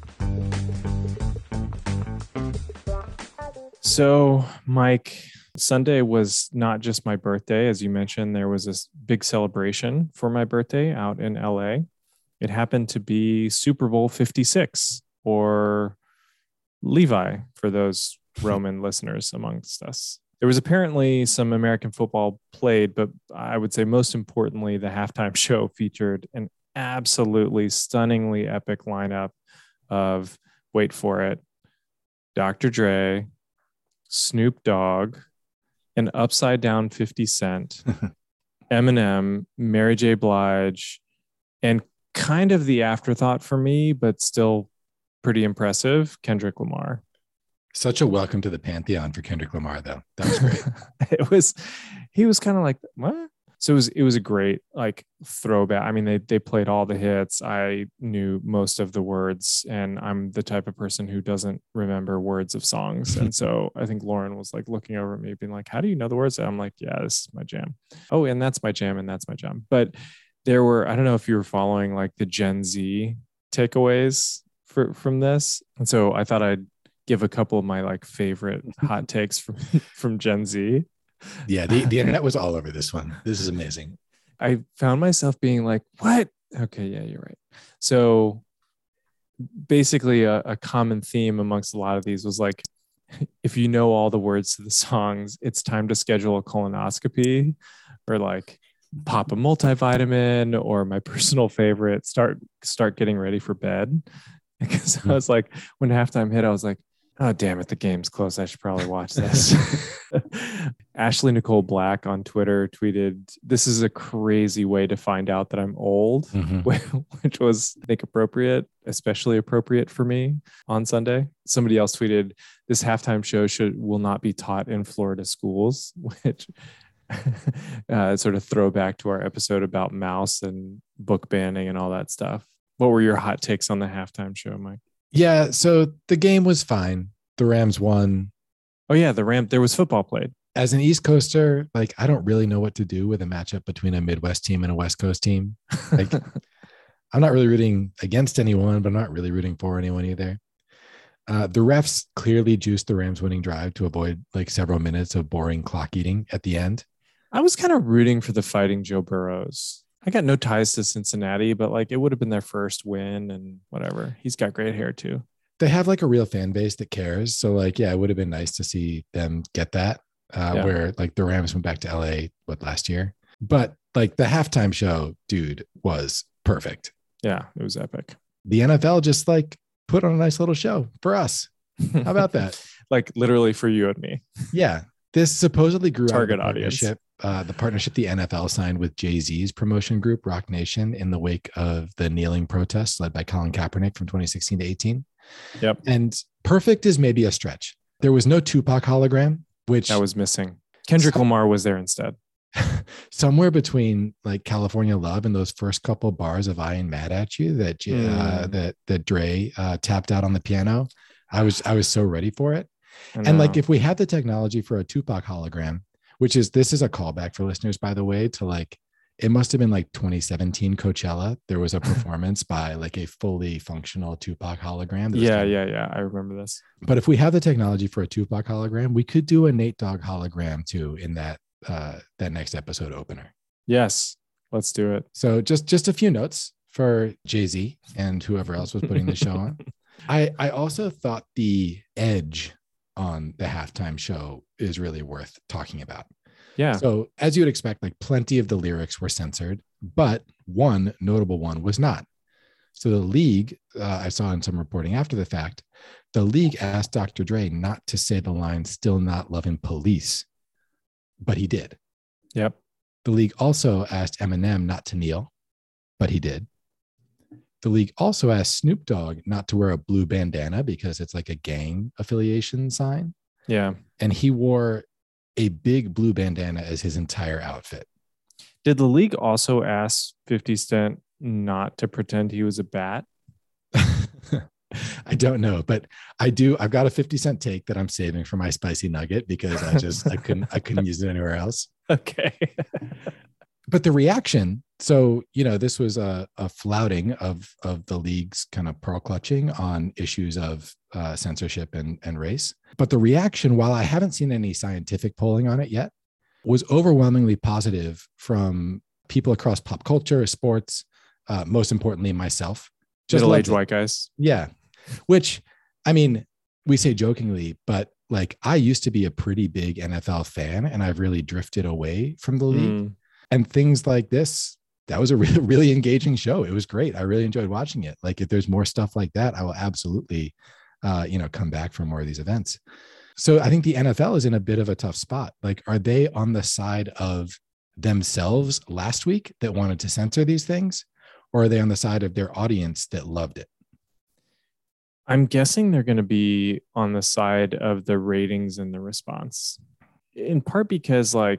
So, Mike, Sunday was not just my birthday. As you mentioned, there was this big celebration for my birthday out in L A. It happened to be Super Bowl fifty-six, or Levi for those Roman listeners amongst us. There was apparently some American football played, but I would say most importantly, the halftime show featured an absolutely stunningly epic lineup of, wait for it, Doctor Dre, Snoop Dogg, an upside down fifty Cent, Eminem, Mary J. Blige, and kind of the afterthought for me, but still pretty impressive, Kendrick Lamar. Such a welcome to the pantheon for Kendrick Lamar, though. That was great. It was, he was kind of like, what? So it was it was a great like throwback. I mean, they they played all the hits. I knew most of the words, and I'm the type of person who doesn't remember words of songs. And so I think Lauren was like looking over at me, being like, "How do you know the words?" And I'm like, "Yeah, this is my jam." Oh, and that's my jam, and that's my jam. But there were, I don't know if you were following like the Gen Z takeaways for from this, and so I thought I'd give a couple of my like favorite hot takes from from Gen Z. Yeah, the, the internet was all over this one. This is amazing. I found myself being like, what? Okay, yeah, you're right. So basically a, a common theme amongst a lot of these was like, if you know all the words to the songs, it's time to schedule a colonoscopy, or like pop a multivitamin, or my personal favorite, start start getting ready for bed. Because I was like, when halftime hit, I was like, oh, damn it, the game's close. I should probably watch this. Ashley Nicole Black on Twitter tweeted, "This is a crazy way to find out that I'm old," mm-hmm. which was, I think, appropriate, especially appropriate for me on Sunday. Somebody else tweeted, "This halftime show should will not be taught in Florida schools," which uh, sort of throwback to our episode about mouse and book banning and all that stuff. What were your hot takes on the halftime show, Mike? Yeah, so the game was fine. The Rams won. Oh yeah, the Ram. There was football played. As an East Coaster, like I don't really know what to do with a matchup between a Midwest team and a West Coast team. Like I'm not really rooting against anyone, but I'm not really rooting for anyone either. Uh, the refs clearly juiced the Rams winning drive to avoid like several minutes of boring clock eating at the end. I was kind of rooting for the Fighting Joe Burrows. I got no ties to Cincinnati, but like it would have been their first win and whatever. He's got great hair too. They have like a real fan base that cares. So like, yeah, it would have been nice to see them get that. Uh, yeah. Where like the Rams went back to L A what last year, but like the halftime show, dude, was perfect. Yeah, it was epic. The N F L just like put on a nice little show for us. How about that? Like literally for you and me. Yeah, this supposedly grew target out of the audience. Partnership, uh, the partnership the N F L signed with Jay-Z's promotion group Rock Nation in the wake of the kneeling protests led by Colin Kaepernick from twenty sixteen to eighteen. Yep. And perfect is maybe a stretch. There was no Tupac hologram. Which that was missing. Kendrick some, Lamar was there instead. Somewhere between like California Love and those first couple bars of "I Ain't Mad at You" that mm. uh, that that Dre uh, tapped out on the piano, I was I was so ready for it. And like if we had the technology for a Tupac hologram, which is this is a callback for listeners, by the way, to like it must have been like twenty seventeen Coachella. There was a performance by like a fully functional Tupac hologram. Yeah, yeah, yeah. I remember this. But if we have the technology for a Tupac hologram, we could do a Nate Dogg hologram too in that uh, that next episode opener. Yes, let's do it. So just just a few notes for Jay-Z and whoever else was putting the show on. I I also thought the edge on the halftime show is really worth talking about. Yeah. So as you would expect, like plenty of the lyrics were censored, but one notable one was not. So the league, uh, I saw in some reporting after the fact, the league asked Doctor Dre not to say the line "still not loving police," but he did. Yep. The league also asked Eminem not to kneel, but he did. The league also asked Snoop Dogg not to wear a blue bandana because it's like a gang affiliation sign. Yeah. And he wore a big blue bandana as his entire outfit. Did the league also ask fifty Cent not to pretend he was a bat? I don't know, but I do. I've got a fifty Cent take that I'm saving for my spicy nugget because I just, I couldn't, I couldn't use it anywhere else. Okay. But the reaction, so, you know, this was a, a flouting of, of the league's kind of pearl clutching on issues of uh, censorship and, and race. But the reaction, while I haven't seen any scientific polling on it yet, was overwhelmingly positive from people across pop culture, sports, uh, most importantly, myself. Just middle-aged white guys. Yeah. Which, I mean, we say jokingly, but like I used to be a pretty big N F L fan and I've really drifted away from the league. Mm. And things like this, that was a really, really engaging show. It was great. I really enjoyed watching it. Like if there's more stuff like that, I will absolutely, uh, you know, come back for more of these events. So I think the N F L is in a bit of a tough spot. Like, are they on the side of themselves last week that wanted to censor these things? Or are they on the side of their audience that loved it? I'm guessing they're going to be on the side of the ratings and the response, in part because like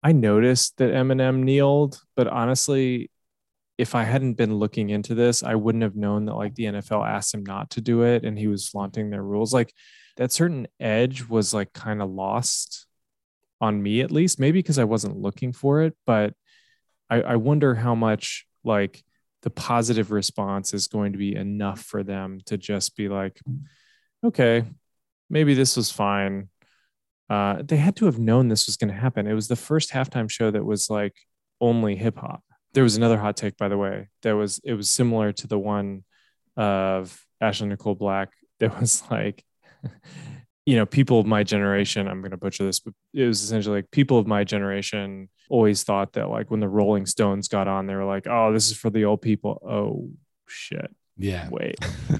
I noticed that Eminem kneeled, but honestly, if I hadn't been looking into this, I wouldn't have known that like the N F L asked him not to do it and he was flaunting their rules. Like that certain edge was like kind of lost on me, at least, maybe because I wasn't looking for it. But I, I wonder how much like the positive response is going to be enough for them to just be like, okay, maybe this was fine. Uh, they had to have known this was going to happen. It was the first halftime show that was like only hip hop. There was another hot take, by the way. That was it was similar to the one of Ashley Nicole Black. That was like, you know, people of my generation. I'm going to butcher this, but it was essentially like people of my generation always thought that like when the Rolling Stones got on, they were like, "Oh, this is for the old people." Oh shit! Yeah. Wait.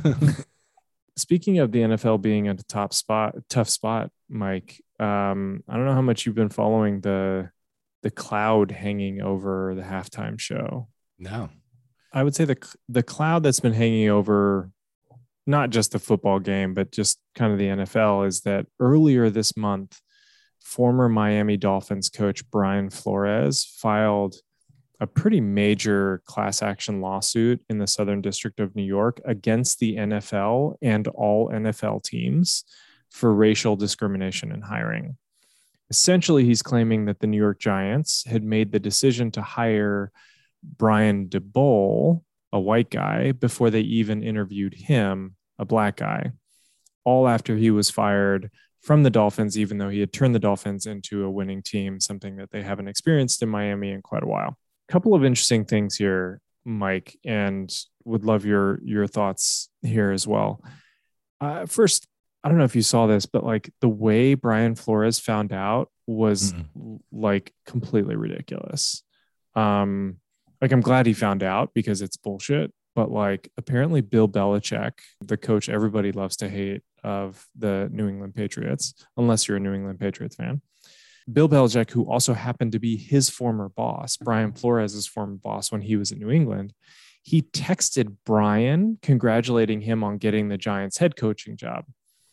Speaking of the N F L being at a top spot, tough spot, Mike. Um, I don't know how much you've been following the the cloud hanging over the halftime show. No. I would say the the cloud that's been hanging over not just the football game, but just kind of the N F L is that earlier this month, former Miami Dolphins coach Brian Flores filed a pretty major class action lawsuit in the Southern District of New York against the N F L and all N F L teams for racial discrimination in hiring. Essentially, he's claiming that the New York Giants had made the decision to hire Brian DeBole, a white guy, before they even interviewed him, a black guy, all after he was fired from the Dolphins, even though he had turned the Dolphins into a winning team, something that they haven't experienced in Miami in quite a while. A couple of interesting things here, Mike, and would love your your thoughts here as well. Uh, first, I don't know if you saw this, but like the way Brian Flores found out was mm-hmm. like completely ridiculous. Um, like I'm glad he found out because it's bullshit. But like apparently Bill Belichick, the coach everybody loves to hate of the New England Patriots, unless you're a New England Patriots fan, Bill Belichick, who also happened to be his former boss, Brian Flores' former boss when he was at New England, he texted Brian congratulating him on getting the Giants head coaching job.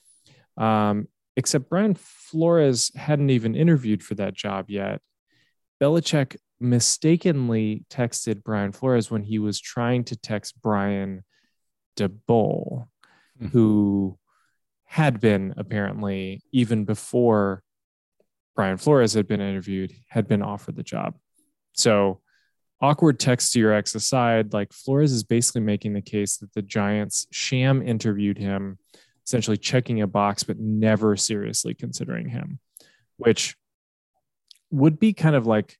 Um, except Brian Flores hadn't even interviewed for that job yet. Belichick mistakenly texted Brian Flores when he was trying to text Brian DeBole, mm-hmm. who had been apparently, even before Brian Flores had been interviewed, had been offered the job. So awkward text to your ex aside, like Flores is basically making the case that the Giants sham interviewed him, essentially checking a box, but never seriously considering him, which would be kind of like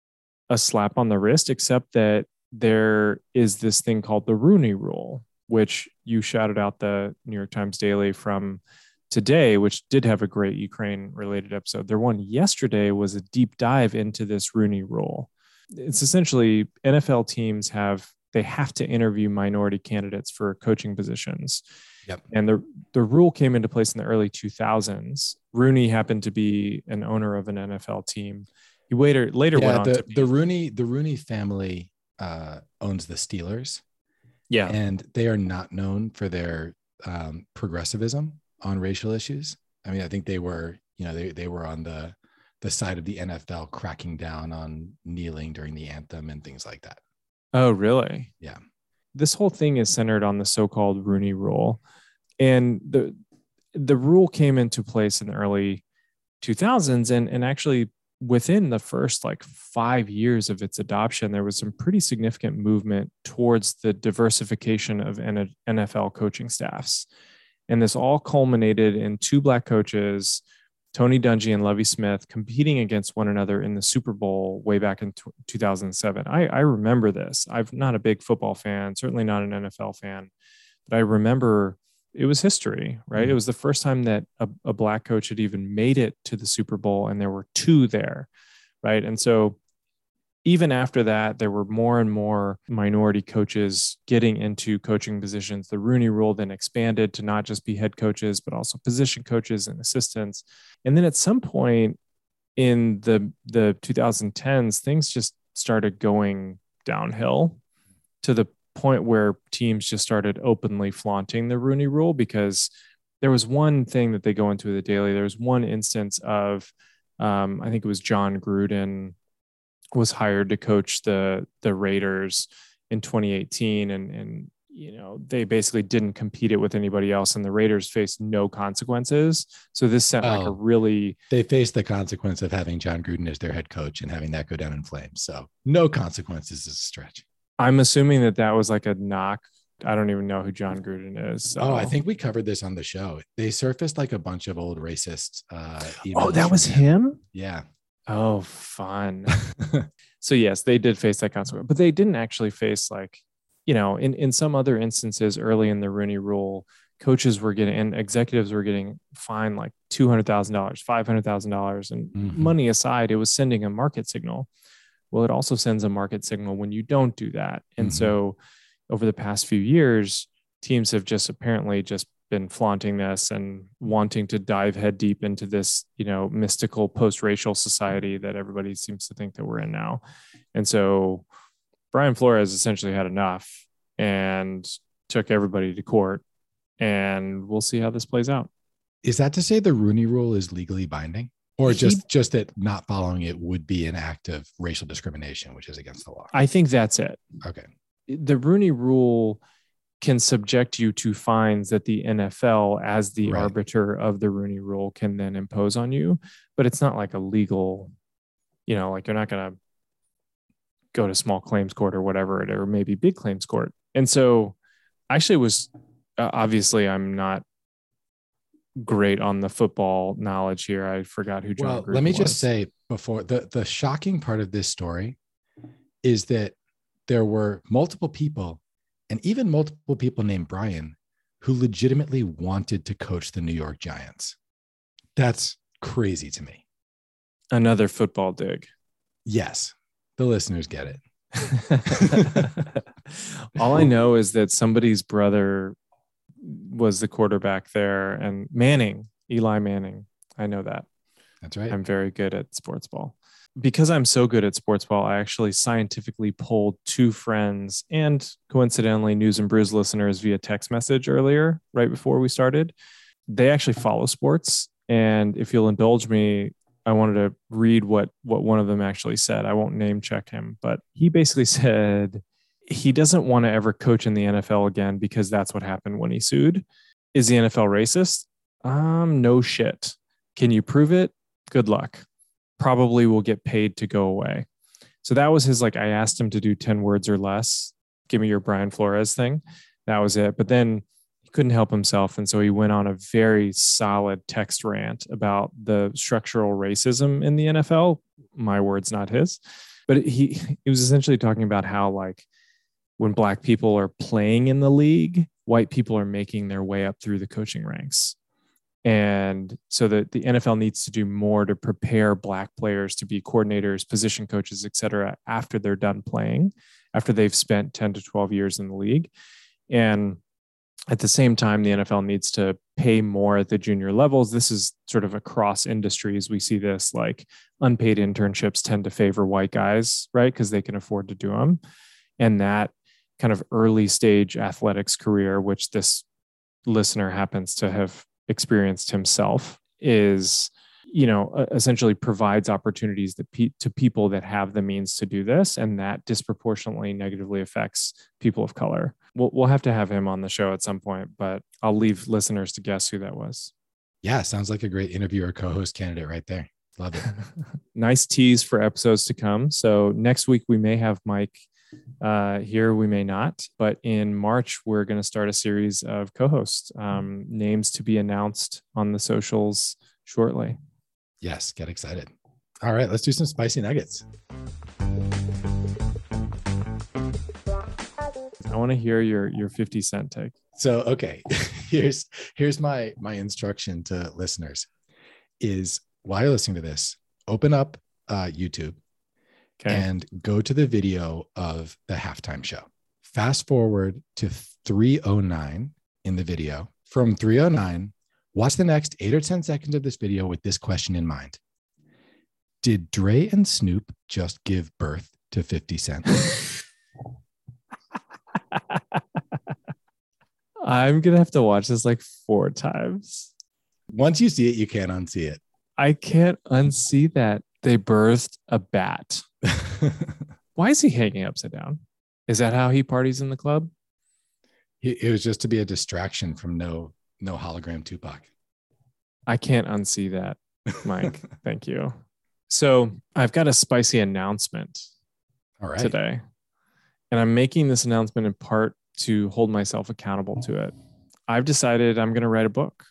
a slap on the wrist, except that there is this thing called the Rooney Rule, which you shouted out the New York Times Daily from today, which did have a great Ukraine related episode. Their one yesterday was a deep dive into this Rooney Rule. It's essentially N F L teams have, they have to interview minority candidates for coaching positions. Yep. And the, the rule came into place in the early two thousands. Rooney happened to be an owner of an N F L team. He later, later yeah, went on the, to be, the Rooney, the Rooney family uh, owns the Steelers. Yeah. And they are not known for their um, progressivism on racial issues. I mean, I think they were, you know, they, they were on the, the side of the N F L cracking down on kneeling during the anthem and things like that. Oh, really? Yeah. This whole thing is centered on the so-called Rooney Rule. And the the rule came into place in the early two thousands. And, and actually within the first like five years of its adoption, there was some pretty significant movement towards the diversification of N F L coaching staffs. And this all culminated in two black coaches, Tony Dungy and Lovie Smith, competing against one another in the Super Bowl way back in two thousand seven. I, I remember this. I'm not a big football fan, certainly not an N F L fan, but I remember it was history, right? Mm-hmm. It was the first time that a, a black coach had even made it to the Super Bowl, and there were two there, right? And so even after that, there were more and more minority coaches getting into coaching positions. The Rooney Rule then expanded to not just be head coaches, but also position coaches and assistants. And then at some point in the, the twenty tens, things just started going downhill to the point where teams just started openly flaunting the Rooney Rule, because there was one thing that they go into the Daily. There was one instance of, um, I think it was John Gruden was hired to coach the the Raiders in twenty eighteen, and and you know they basically didn't compete it with anybody else, and the Raiders faced no consequences. So this sent well, like a really they faced the consequence of having John Gruden as their head coach and having that go down in flames. So no consequences is a stretch. I'm assuming that that was like a knock. I don't even know who John Gruden is. So. Oh, I think we covered this on the show. They surfaced like a bunch of old racist. Uh, oh, that was him? him? Yeah. Oh, fun. So yes, they did face that consequence, but they didn't actually face like, you know, in, in some other instances early in the Rooney Rule, coaches were getting and executives were getting fined like two hundred thousand dollars, five hundred thousand dollars. And mm-hmm. money aside, it was sending a market signal. Well, it also sends a market signal when you don't do that. And mm-hmm. so over the past few years, teams have just apparently just been flaunting this and wanting to dive head deep into this, you know, mystical post-racial society that everybody seems to think that we're in now. And so Brian Flores essentially had enough and took everybody to court, and we'll see how this plays out. Is that to say the Rooney Rule is legally binding, or just, he, just that not following it would be an act of racial discrimination, which is against the law? I think that's it. Okay. The Rooney Rule can subject you to fines that the N F L, as the right. arbiter of the Rooney Rule, can then impose on you. But it's not like a legal, you know, like you're not going to go to small claims court or whatever, or maybe big claims court. And so actually was, uh, obviously I'm not great on the football knowledge here. I forgot who John Well, Gruden let me was. just say before, the, the shocking part of this story is that there were multiple people, and even multiple people named Brian, who legitimately wanted to coach the New York Giants. That's crazy to me. Another football dig. Yes, the listeners get it. All I know is that somebody's brother was the quarterback there, and Manning, Eli Manning. I know that. That's right. I'm very good at sports ball. Because I'm so good at sports ball, I actually scientifically polled two friends and coincidentally News and Brews listeners via text message earlier, right before we started. They actually follow sports. And if you'll indulge me, I wanted to read what, what one of them actually said. I won't name check him, but he basically said he doesn't want to ever coach in the N F L again because that's what happened when he sued. Is the N F L racist? Um, no shit. Can you prove it? Good luck. Probably will get paid to go away. So that was his, like, I asked him to do ten words or less. Give me your Brian Flores thing. That was it. But then he couldn't help himself. And so he went on a very solid text rant about the structural racism in the N F L. My words, not his. But he, he was essentially talking about how, like, when Black people are playing in the league, white people are making their way up through the coaching ranks. And so that the N F L needs to do more to prepare Black players to be coordinators, position coaches, et cetera, after they're done playing, after they've spent ten to twelve years in the league. And at the same time, the N F L needs to pay more at the junior levels. This is sort of across industries. We see this, like, unpaid internships tend to favor white guys, right? Because they can afford to do them. And that kind of early stage athletics career, which this listener happens to have experienced himself, is, you know, essentially provides opportunities that pe- to people that have the means to do this, and that disproportionately negatively affects people of color. We'll, we'll have to have him on the show at some point, but I'll leave listeners to guess who that was. Yeah, sounds like a great interview or co-host candidate right there. Love it. Nice tease for episodes to come. So next week we may have Mike uh, here, we may not, but in March, we're going to start a series of co-hosts, um, names to be announced on the socials shortly. Yes, get excited. All right, let's do some spicy nuggets. I want to hear your your fifty cent take. So, okay, here's here's my my instruction to listeners is, while you're listening to this, open up uh, YouTube. Okay. And go to the video of the halftime show. Fast forward to three oh nine in the video. From three oh nine, watch the next eight or ten seconds of this video with this question in mind. Did Dre and Snoop just give birth to fifty Cent? I'm going to have to watch this like four times. Once you see it, you can't unsee it. I can't unsee that. They birthed a bat. Why is he hanging upside down? Is that how he parties in the club? It was just to be a distraction from no no hologram Tupac. I can't unsee that, Mike. Thank you. So I've got a spicy announcement All right. today. And I'm making this announcement in part to hold myself accountable to it. I've decided I'm going to write a book.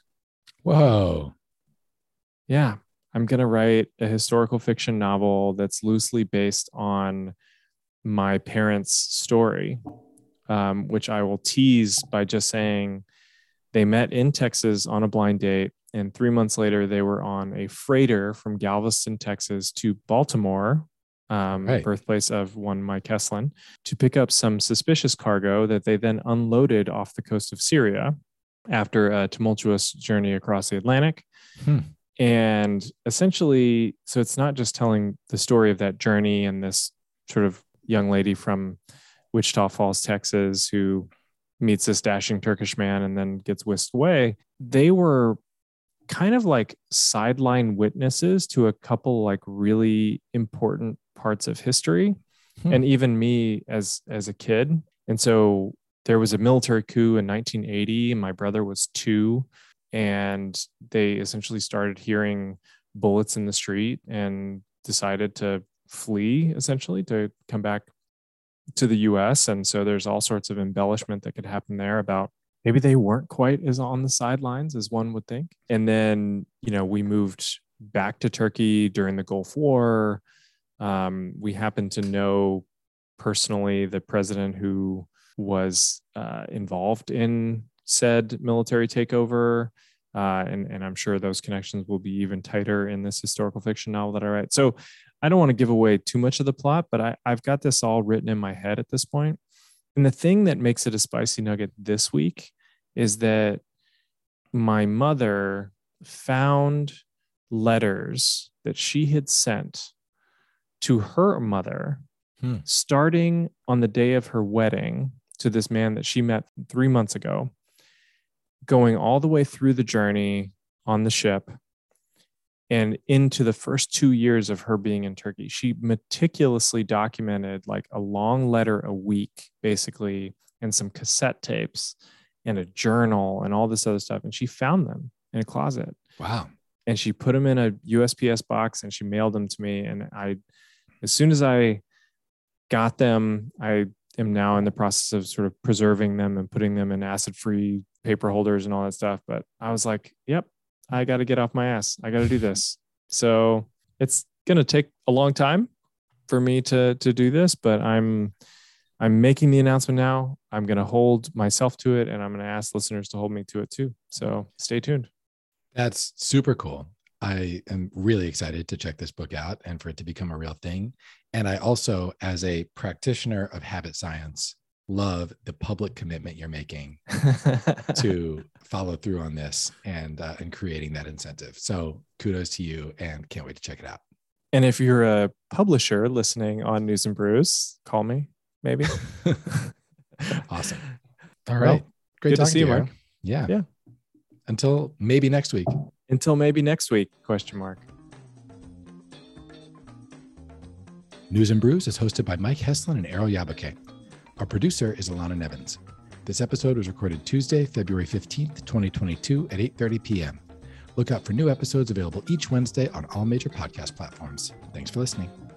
Whoa. Yeah. I'm going to write a historical fiction novel that's loosely based on my parents' story, um, which I will tease by just saying they met in Texas on a blind date. And three months later, they were on a freighter from Galveston, Texas to Baltimore, um, right. birthplace of one Mike Heslin, to pick up some suspicious cargo that they then unloaded off the coast of Syria after a tumultuous journey across the Atlantic. Hmm. And essentially, so it's not just telling the story of that journey and this sort of young lady from Wichita Falls, Texas, who meets this dashing Turkish man and then gets whisked away. They were kind of like sideline witnesses to a couple like really important parts of history. Hmm. And even me as, as a kid. And so there was a military coup in nineteen eighty. And my brother was two. And they essentially started hearing bullets in the street and decided to flee, essentially, to come back to the U S. And so there's all sorts of embellishment that could happen there about maybe they weren't quite as on the sidelines as one would think. And then, you know, we moved back to Turkey during the Gulf War. Um, we happened to know personally the president who was uh, involved in said military takeover. Uh, and, and I'm sure those connections will be even tighter in this historical fiction novel that I write. So I don't want to give away too much of the plot, but I, I've got this all written in my head at this point. And the thing that makes it a spicy nugget this week is that my mother found letters that she had sent to her mother hmm. starting on the day of her wedding to this man that she met three months ago, going all the way through the journey on the ship and into the first two years of her being in Turkey. She meticulously documented like a long letter a week, basically, and some cassette tapes and a journal and all this other stuff. And she found them in a closet. Wow. And she put them in a U S P S box and she mailed them to me. And I, as soon as I got them, I am now in the process of sort of preserving them and putting them in acid-free paper holders and all that stuff. But I was like, yep, I got to get off my ass. I got to do this. So it's going to take a long time for me to, to do this, but I'm, I'm making the announcement now. I'm going to hold myself to it, and I'm going to ask listeners to hold me to it too. So stay tuned. That's super cool. I am really excited to check this book out and for it to become a real thing. And I also, as a practitioner of habit science, love the public commitment you're making to follow through on this and uh, and creating that incentive. So kudos to you, and can't wait to check it out. And if you're a publisher listening on News and Brews, call me, maybe. Awesome. All right. Well, great good talking to see you, to Mark. Yeah. Yeah. Until maybe next week. Until maybe next week, question mark. News and Brews is hosted by Mike Heslin and Errol Yabuke. Our producer is Alana Nevins. This episode was recorded Tuesday, February fifteenth, twenty twenty-two at eight thirty p.m. Look out for new episodes available each Wednesday on all major podcast platforms. Thanks for listening.